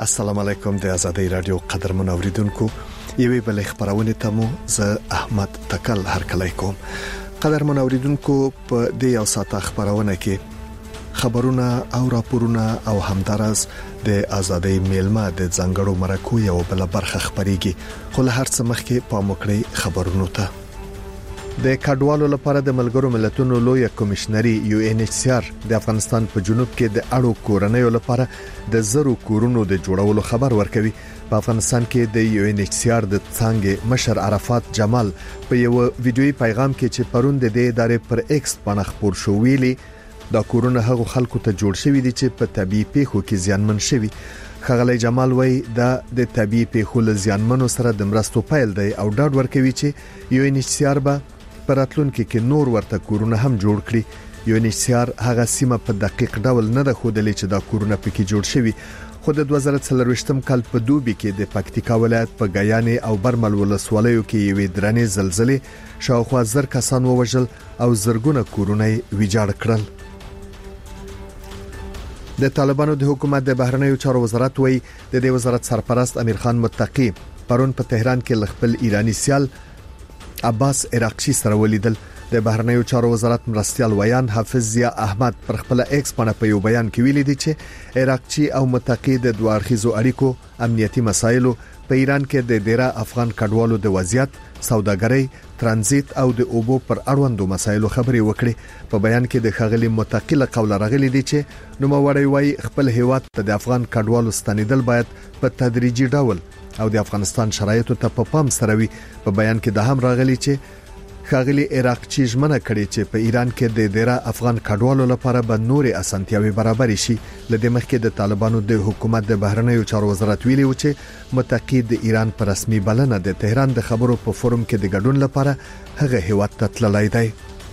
السلام علیکم د آزادۍ رادیو قدرمن اوریدونکو یوې بل خبرونه ته مو ز احمد تکل هرکلی کوم. قدرمن اوریدونکو په دې یو ساعت خبرونه کې خبرونه او راپورونه او همدارس د آزادۍ میلمه د ځنګړو مرکو یو بل برخه خبريږي خو له هر څه مخکې په موکړی خبرونو ته د کډوالو لپاره د ملګرو ملتونو لوی کمشنري UNHCR د افغانستان په جنوب کې د اړو کورنیو لپاره د زرو کورونو د جوړولو خبر ورکوي. په افغانستان کې د UNHCR د څنګه مشر عرفات جمال په یو ویډیوي پیغام کې چې پرون د دې ادارې پر ایکس باندې خبر شو ویلي دا کورونه هغه خلکو ته جوړ شوی دي چې په طبي پیښو کې زیانمن شوي. خغلی جمال وای د طبي پیښو له زیانمنو سره د مرستو پیل دی او ډاډ ورکوي چې UNHCR به پراتلونکو کې نور ورته کورونه هم جوړ کړي. UNHCR هغه سیمه په دقیق ډول نه ده خودلې چې دا کورونه پکې جوړ شوي خو د 2023م کال په دوبي کې د پکتیکا ولایت په غیانې او برمل ولسوالیو کې یوې درنې زلزلې شاوخوا زر کسان ووژل او زرګونه کورونه ویجاړ کړل. د طالبانو د حکومت د بهرنیو چارو وزارت وایي د دې وزارت سرپرست امیر خان متقی پرون په تهران کې خپل ایرانی سیال عباس عراقچی سره ولیدل. د بهرنیو چارو وزارت مرستيال ویان حافظ ضیا احمد پر خپل ایکس باندې په یو بیان کې ویلي دي چې عراقچی او متقی د دوه اړخیزو اړیکو امنیتي مسایلو په ایران کې د ډیره افغان کډوالو د وضعیت سوداګرۍ ترانزیت او د اوبو پر اړوندو مسایلو خبرې وکړي. په بیان کې د خغلی متقی له قول راغلي دي چې نوموړی وایي خپل هیواد ته د افغان کډوالو ستنیدل باید په تدریجي ډول او د افغانستان شرایطو ته په پام سره وي. په بیان کې د هم راغلي چې خاغلی عراقچی ژمنه کړې چې په ایران کې د ډیره افغان کډوالو لپاره به نورې اسانتیاوي برابر شي. لدې مخکې د طالبانو د حکومت د بهرنیو چارو وزارت ویلي و چې متقی د ایران پر رسمي بلنه د تهران د خبرو په فورم کې د ګډون لپاره هغه هیواد ته تللی دی.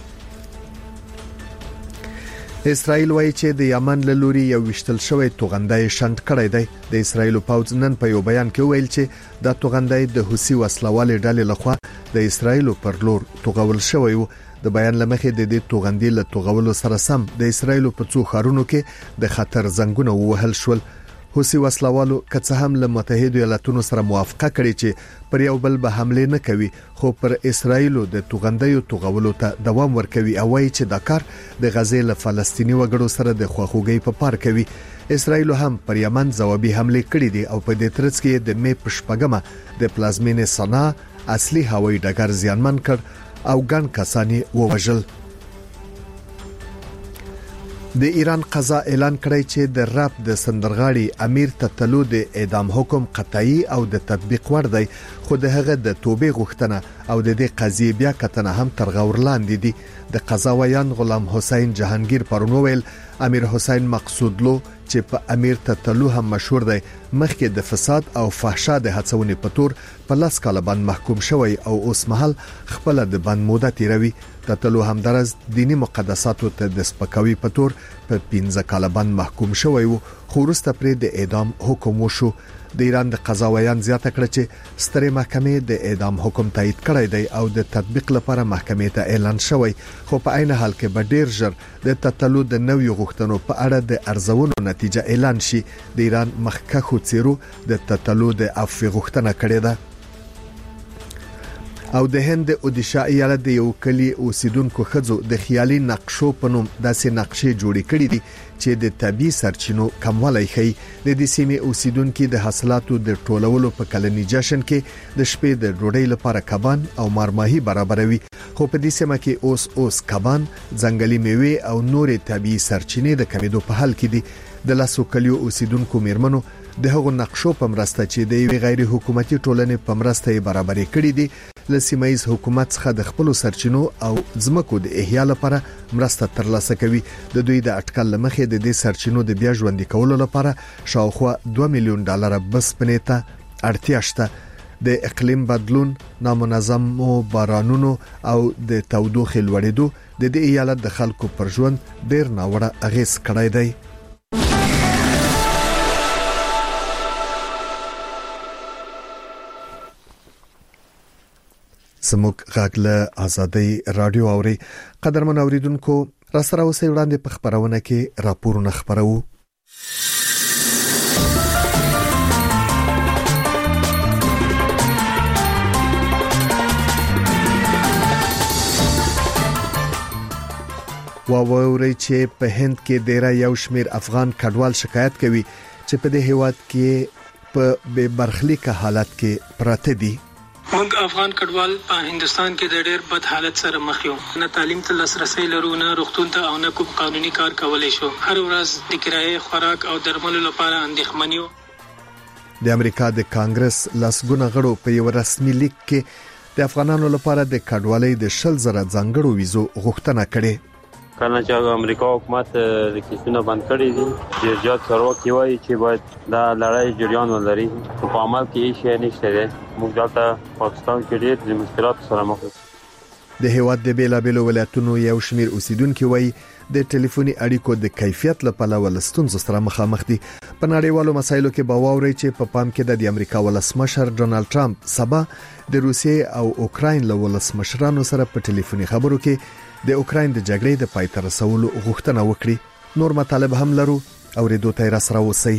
اسرائیل وایي چې د یمن له لوري یو وشتل شوی توغندای شنډ کړی دی. د اسرائیل پوځ نن په یو بیان کې ویل چې دا توغندای د حوثي وسلوالې ډلې لخوا د اسرائیل پر لور توغول شوی و. د بیان لمخې د دې توغندې له توغولو سره سم د اسرائیل په څو ښارونو کې د خطر زنګونه ووهل شول. حوثي وسلوالو که هم له متحده ایالاتونو سره موافقه کړې چې پر یو بل به حمله نه کوي خو پر اسرائیل د توغندیو توغولو ته دوام ورکوي او وایي چې دا کار د غزې له فلسطینی وګړو سره د خواخوږي په پار کوي. اسرائیل هم پر یمن ځوابي حمله کړې دي او په دې ترڅ کې د مې پشپګمه د پلازمینې صنعا اصلي هوایي ډګر زیانمن کړ او ګڼ کسانی ووژل. د ایران قضا اعلان کړی چې د راب د سندرغاړي امیر تتلو د اعدام حکم قطعي او د تطبیق ور دی خو د هغه د توبې غوښتنه او د دې قضیې بیا کتنه هم تر غور لاندې دي. د قضا ویان غلام حسین جهانگیر پرونویل امیر حسین مقصودلو چې په امیر تتلو هم مشهور دی مخکې د فساد او فحشا د هڅونې په تور په لاس کال باندې محکوم شوی او اوس مهال خپل د بند موده تیروي. تتلو هم درز دینی مقدساتو ته د سپکاوي په تور په 15 کال باندې محکوم شوی و خو وروسته پرې د اعدام حکم وشو. د ایران د قضا ویان زیاته کړ چې سترې محکمې د اعدام حکم تایید کړی دی او د تطبیق لپاره محکمې ته اعلان شوی خو په عین حال کې به ډیر ژر د تتلو د نوې غوښتنو په اړه د ارزونو نتیجه اعلان شي. د ایران مخکخو څیرو د تتلو د عفو غوښتنه کړې ده او د هند اودیشا ایالت د یو کلی اوسیدونکو خځو د خیالي نقشو په نوم داسې نقشې جوړې کړې دي چې د طبي سرچینو کموالی ښيي. د دې سیمې اوسیدونکو د حاصلاتو د ټولولو په کلني جشن کې د شپې د ډوډۍ لپاره کبان او مارماهي برابروي خو په دې سیمه کې اوس کبان ځنګلي میوه او نورې طبي سرچینې د کمیدو په حال کې دي. د لاسو کلیو اوسیدونکو میرمنو د هغو نقشو په مرسته چې د یوې غیر حکومتي ټولنې په مرسته یې برابرې کړې دي له سیمایي حکومت څخه د خپل سرچینو او ځمکو د احیا لپاره مرسته ترلاسه کوي. د دوی د اټکل لمخې د دې سرچینو د بیا ژوندۍ کولو لپاره شاوخوا $2 میلیون بس پنيته اړتیا شته. د اقلیم بدلون نامنظم بارانونو او د تودوخې لوړېدو د دې ایالت د خلکو پر ژوند ډیر ناوړه اغیز کړی دی. زموږ غاګله آزادۍ رادیو اوري قدرمن اوریدونکو را سره اوسې وړاندې په خبرونه کې راپورونه خبرو. واوري چې په هند کې ډیر یو شمیر افغان کډوال شکایت کوي چې په دې هیواد کې په بے برخلیکه حالت کې پراته دي. موږ افغان کډوال په هندستان کې د ډېر بد حالت سره مخ یو. نه تعلیم ته لاسرسي لرو، نه روغتون ته او نه کوم قانوني کار کولای شو. هر ورځ د کرایې، خوراک او درملو لپاره اندېښمن یو. د امریکا د کانګرس لاسګونه غړو په یو رسمي لیک کې د افغانانو لپاره د کډوالۍ د 10,000 ځانګړو ویزو غوښتنه کړې. کله چې امریکا حکومت د کیسونو بند کړی دي، ډېر زیات چارواکي وایي چې باید دا لړۍ جریان ولري، خو په عمل کې هیڅ شی نشته دی. موږ دلته پاکستان کې ډېر د مشکلاتو سره مخ یو. د هیواد د بیلابیلو ولایتونو یو شمیر اوسیدونکو وایي د ټلیفوني اړیکو د کیفیت لپاره ولستونزو سره مخامخ دي. په نړیوالو مسایلو کې باوري چې په پام کې د امریکا ولسمشر ډونالد ټرمپ سبا د روسیې او اوکراین له ولسمشرانو سره په ټلیفوني خبرو کې د اوکراین د جګړې د پای ته رسولو غوښتنه وکړي. نور مطالب هم لرو او ریډیو ته راسره اوسئ.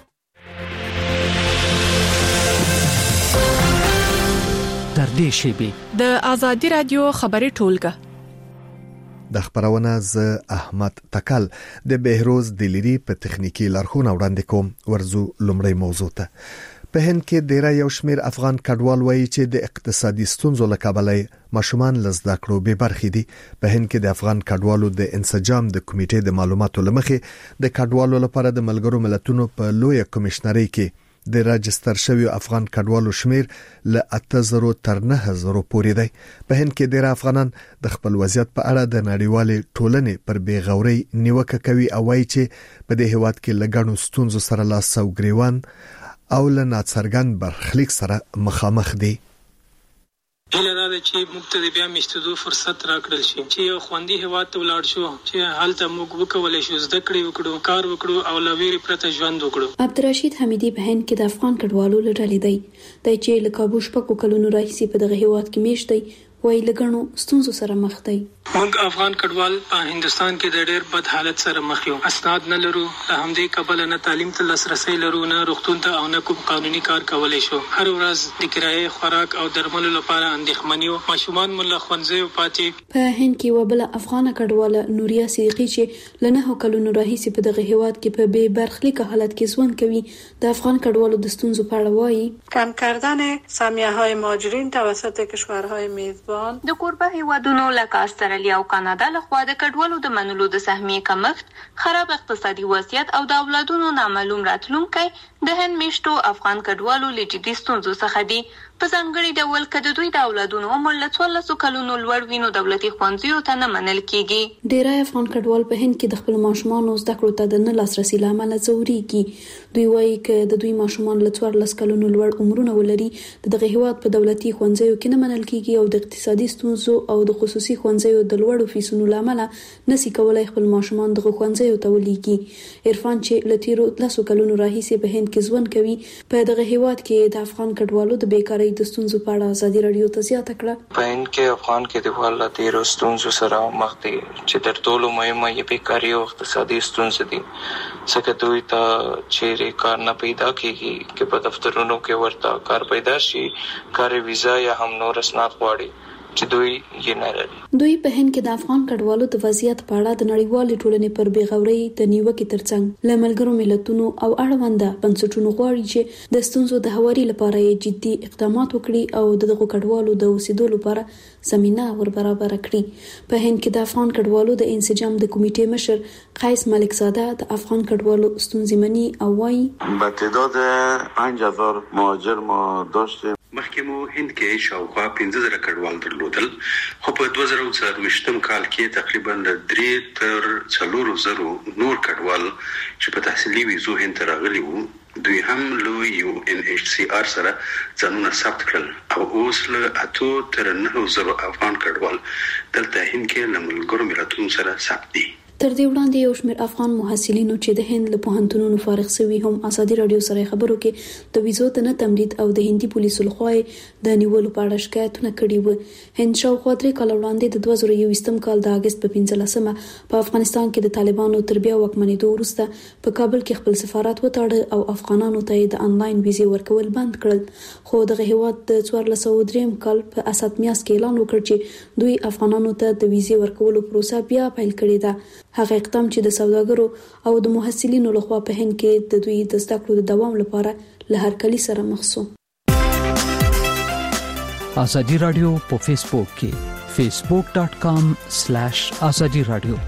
در دې شیبه د ازادي رادیو خبري ټولګه د خبرونه ز احمد تکل د بهروز دلیری په تخنیکی لارښوونه وړاندې کوم. ورزو لومړی موضوع ته. په هند کې ډیر یو شمیر افغان کډوال وایي چې د اقتصادي ستونزو له کبله ماشومان لزده کړو به برخې دي. په هند کې د افغان کډوالو د انسجام د کمیټې د معلوماتو لمخې د کډوالو لپاره د ملګرو ملتونو په لوی کمشنري کې د راجستر شوی افغان کډوالو شمیر له 8000 تر 9000 پورې دی. په هند کې ډیر افغانان د خپل وضعیت په اړه د نړیوالې ټولنې پر بیغوري نیوکه کوي او وایي چې په دې هیواد کې لګڼو ستونزو سره لاس او ګریوان او له ناڅرګند برخلیک سره مخامخ دي. هله دا چې موږ ته بیا مشتدو فرصت راکړل شي چې یو خوندي هیواد ته ولاړ شو چې هلته موږ وکولای شو زده کړې وکړو، کار وکړو او لویری پرته ژوند وکړو. عبدالرشید حمیدی په هند کې د افغان کډوالو لړلې دی چې له کابو شپږ کلونو راهیسې په دغه هیواد کې میشت دی. وای لګنو ستونزو سره مخ دی. موږ افغان کډوال په هندستان کې د ډېر بد حالت سره مخ یو. اسناد نه لرو، له همدې کبله نه تعلیم ته لاسرسي لرو، نه روغتون ته او نه کوم قانوني کار کولای شو. هر ورځ د کرایې، خوراک او درملو لپاره اندېښمن یو. ماشومان مو له ښوونځیو پاتې. په هند کې وبله افغان کډواله نوریا صدیقی چې له 9 کلونو راهیسې په دغه هیواد کې په بې برخلیکه حالت کې ژوند کوي، د افغان کډوالو د ستونزو په اړه وایي. کم کردن سهمیه‌های مهاجرین توسط کشورهای میزبان د کوربه هیوادونو لکه استرالیا او کاناډا لخوا د کډوالو د منلو د سهمیې کمښت، خراب اقتصادي وضعیت او د اولادونو نامعلوم راتلونکي د هند میشتو افغان کډوالو له جدي ستونزو څخه دي. په ځانګړي ډول که د دوی د اولادونو عمر له 14 کلونو لوړ وي نو دولتي ښوونځیو ته نه منل کیږي. ډیری افغان کډوال په هند کې د خپل ماشومانو زده کړو ته د نه لاسرسي لامل ځوريږي. دوی وایي چې د دوی ماشومان له 14 کلونو لوړ عمرونه ولري دغه هیواد په دولتي ښوونځیو کې نه منل کیږي او د اقتصادي ستونزو او د خصوصي ښوونځیو د لوړو فیسونو لامل نسی کولای خپل ماشومان دغه ښوونځیو ته ولېږي. عرفان چې له تیرو 10 کلونو راهیسې په هند کې ژوند کوي، په دغه هیواد کې د افغان کډوالو د بیکارۍ د ستونزو په اړه ازادي رادیو ته زیاته کړه. په هند کې افغان کډوال له تیرو ستونزو سره مخ دي چې تر ټولو مهمه یې بیکاري او اقتصادي ستونزې دي. څنګه دوی ته چیرې کار نه پیدا کیږي چې په دفترونو کې ورته کار پیدا شي، کار ویزا یا هم نور اسناد غواړي چې دوی یې نه لري. دوی په هند کې د افغان کډوالو د وضعیت په اړه د نړیوالې ټولنې پر بیغورۍ د نیوکې ترڅنګ له ملګرو ملتونو او اړونده بنسټونو غواړي چې د ستونزو د هواري لپاره جدي اقدامات وکړي او دغه کډوالو د اوسېدو لپاره زمينه ور برابر کړي. په هند کې د افغان کډوالو د انسجام د کمیټې مشر قیس ملکزاده د افغان کډوالو ستونزې مني او وايي با تعداد 5000 مهاجر ما داشتیم. مخکې مو هند کې شاوخوا 15000 کډوال درلودل، خو په 2024 کال کې تقریبا 3 تر 4000 نور کډوال چې په تحصیلي ویزو هند ته راغلي وو دوی هم له UNHCR سره ځانونه ثبت کړل او اوس له 8 تر 9000 افغان کډوال دلته هند کې له ملګرو ملتونو سره ثبت دي. تر دې وړاندې یو شمېر افغان محصلینو چې د هند له پوهنتونونو فارغ شوي هم ازادي رادیو سره خبرو کې د ویزو د نه تمدید او د هندي پولیسو لخوا د نیولو په اړه شکایتونه کړي وو. هند شاوخوا 3 کال وړاندې د 2021 کال د اگست په 15مه په افغانستان کې د طالبانو تر بیا واکمنېدو وروسته په کابل کې خپل سفارت وتاړه او افغانانو ته د انلاین ویزې ورکول بند کړل. خو دغه هیواد د 1403 کال په اسات میاشت کې اعلان وکړ چې دوی افغانانو ته د ویزې ورکولو پروسه بیا پیل کړې ده. هغه اقدام چې د سوداګرو او د محصلینو لخوا په هند کې د دوی د زده کړو د دوام لپاره له هرکلي سره مخ شو. ازادي رادیو په فیسبوک کې facebook.com/azadi radio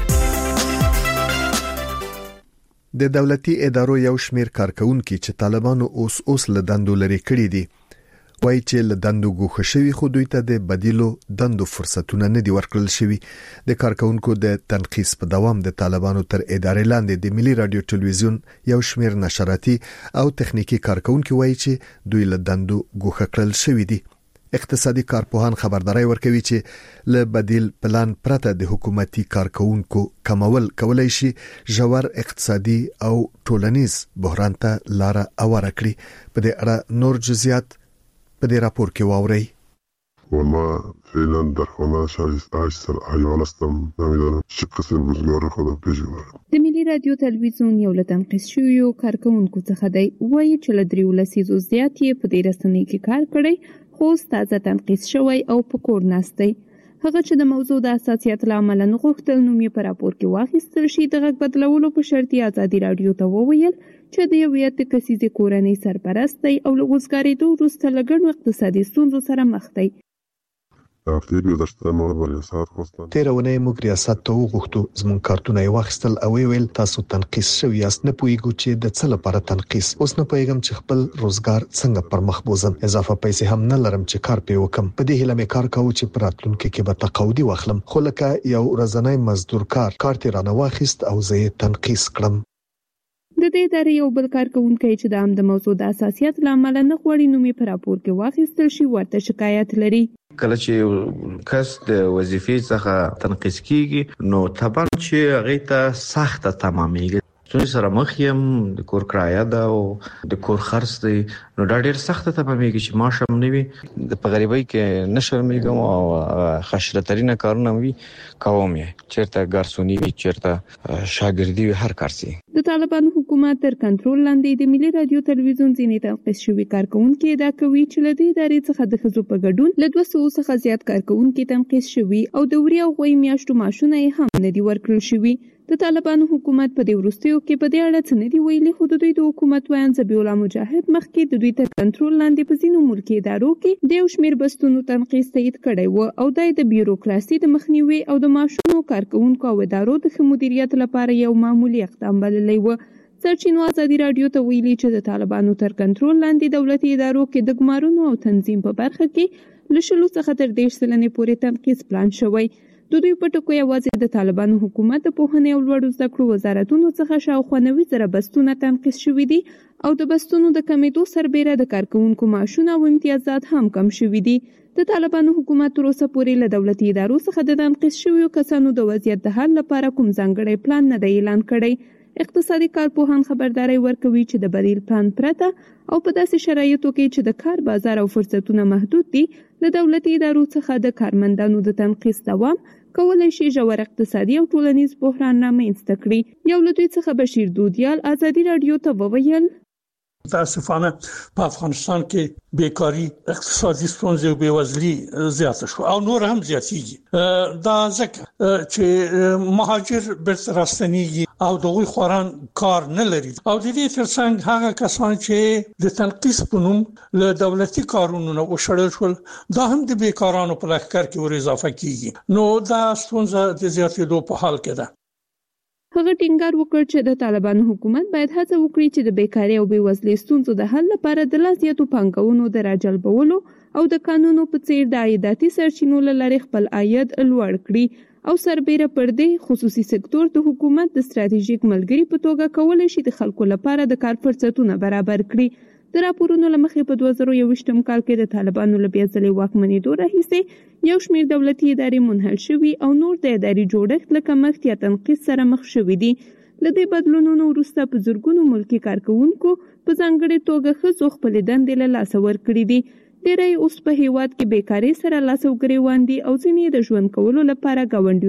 د دولتي ادارو یو شمېر کارکونکو چې طالبانو اوس له دندو لري کړی دي وایي چې له دندو ګوښه شوي خو دوی ته د بدیلو دندو فرصتونه نه دي ورکړل شوي. د کارکونکو د تنقیس په دوام د طالبانو تر ادارې لاندې د ملي رادیو ټلویزیون یو شمېر نشراتي او تخنیکی کارکونکو وایي چې دوی له دندو ګوښه کړل شوي دي. اقتصادي کارپوهان خبرداري ورکوي چې له بدیل پلان پرته د حکومتي کارکونکو کمول کولای شي ژور اقتصادي او ټولنیز بحران ته لار هواره کړي. په دې اړه نور جزئیات په دې راپور کې واورئ. والله فعلا درخونه شایستر ایوالستم نمیدونم چه قسم روزگار خودم پیژنم. د ملي رادیو تلویزیون یو له تنقیس شویو کارکونکو څخه دی وایي چې له 3 لسیزو زیات یې په دې رسنۍ کې کار کړی خو تازه تنقیس شوی او په کور ناست دی. هغه چې د موضوع د اساسیت لامل نه غوښتل نو مې په راپور کې واخیستل شي د غږ بدلولو په شرط ازادي رادیو ته وویل چې د یو یت کسيزي کورنۍ سرپرست دی او له وزګاریدو وروسته لګڼو اقتصادي ستونزو سره مخ دی. تیرونه موږ ریاست ته وغوښتو زمون کارتونه یې واخیستل او ویل تاسو تنقیس شوی یاست نه پوهیږو چې د څه لپاره تنقیس. اوس نه پوهیږم چې خپل روزګار څنګه پر مخ بوزم. اضافه پیسې هم نه لرم چې کار پې وکم. په دې هیله مې کار کاوه چې پر راتلونکي کې به تقاعدي واخلم خو لکه یو ورځنی مزدور کار تیرانه واخیست او زه یې تنقیس کړم. د دې ادارې یو بل کارکونکی چې د موضوع د اساسیت لامل نه غوړي نو مې په راپور کې واخیستل شي ورته شکایت لري. کله چې کس د وظیفې څخه تنقیس کیږي نو طبعا چې هغه ته سخت تمامېږي. څو سره مخ یم د کور کرایه ده او د کور خرڅ دی نو دا ډېر سخت تمامېږي چې ماشم نه وي د غریبۍ کې نشرمېږم او خشرترینه کارونه وي کوم یې چیرته ګارسونی وي چیرته شاګردي وي هر کار سي. د طالبانو حکومت تر کنټرول لاندې د ملي رادیو تلویزیون ځینې تنقیس شوي کارکونکو ادعا کوي چې له دې ادارې څخه د ښځو په ګډون له 200 څخه زیات کارکونکو تنقیس شوي او د وړیا غوي میاشتو معاشونه یې هم نه دي ورکړل شوي. د طالبانو حکومت په دې وروستیو کې په دې اړه څه نه دی ویلي خو د دوی د حکومت ویان ذبیح الله مجاهد مخکې د دوی تر کنټرول لاندې په ځینو ملکي ادارو کې د یو شمېر بستونو تنقیس تایید کړی و او د بیوروکراسي د مخنیوي او د معاشونو کارکونکو او ادارو د ښه مدیریت لپاره یو معمولی اقدام بللی و. سرچینو ازادي رادیو ته ویلي چې د طالبانو تر کنټرول لاندې دولتي ادارو کې د ګمارونو او تنظیم په برخه کې له 10 څخه تر 10 سلنې پورې تنقیس پلان شوی. د دوی په ټکو یوازې د طالبانو حکومت د پوهنې او لوړو زده کړو وزارتونو څخه شاوخوا 90 زره بستونه تنقیس شوي دي او د بستونو د کمیدو سربېره د کارکونکو معاشونه او امتیازات هم کم شوي دي. د طالبانو حکومت تر اوسه پورې له دولتي ادارو څخه د تنقیس شویو کسانو د وضعیت د حل لپاره کوم ځانګړی پلان نه دی اعلان کړی. اقتصادي کارپوهان خبرداري ورکوي چې د بدیل پلان پرته او په داسې شرایطو کې چې د کار بازار او فرصتونه محدود دي له دولتي ادارو څخه د کارمندانو د تنقیس دوام کولای شي ژور اقتصادي او ټولنیز بحران رامنځته کړي. یو له دوی څخه بشیر دودیال ازادي رادیو ته وویل متاسفانه په افغانستان کې بیکاری اقتصادي ستونزې او بېوزلي زیاته شو او نور هم زیاتېږي. دا ځکه چې مهاجر بیرته راستنېږي او دغوی خوران کار نه لري او د دې ترڅنګ هغه کسان چې د تنقیس په نوم له دولتي کارونو نه وشړل شول دا هم د بیکارانو په لښکر کې ور اضافه کیږي. نو دا ستونزه د زیاتېدو په حال کې ده. هغه ټینګار وکړ چې د طالبانو حکومت باید هڅه وکړي چې د بیکاری او بېوزلۍ ستونزو د حل لپاره د لا زیاتو پانګونو د راجلبولو او د قانونو په څیر د عایداتي سرچینو له لارې خپل عاید لوړ کړي او سربېره پر دې خصوصي سکتور د حکومت د ستراتیژیک ملګری په توګه کولای شي د خلکو لپاره د کار فرصتونه برابر کړي. د راپورونو لمخې په 2021 کال کې د طالبانو له بیا ځلې واکمنېدو راهیسې یو شمېر دولتي ادارې منحل شوي او نور د اداري جوړښت له کمښت یا تنقیص سره مخ شوي دي. له دې بدلونونو وروسته په زرګونو ملکي کارکوونکو په ځانګړې توګه ښځو خپلې دندې له لاسه ورکړې دي. ډېری اوس په هیواد کې بیکارۍ سره لاس او ګریوان دي او ځینې د ژوند کولو لپاره ګاونډیو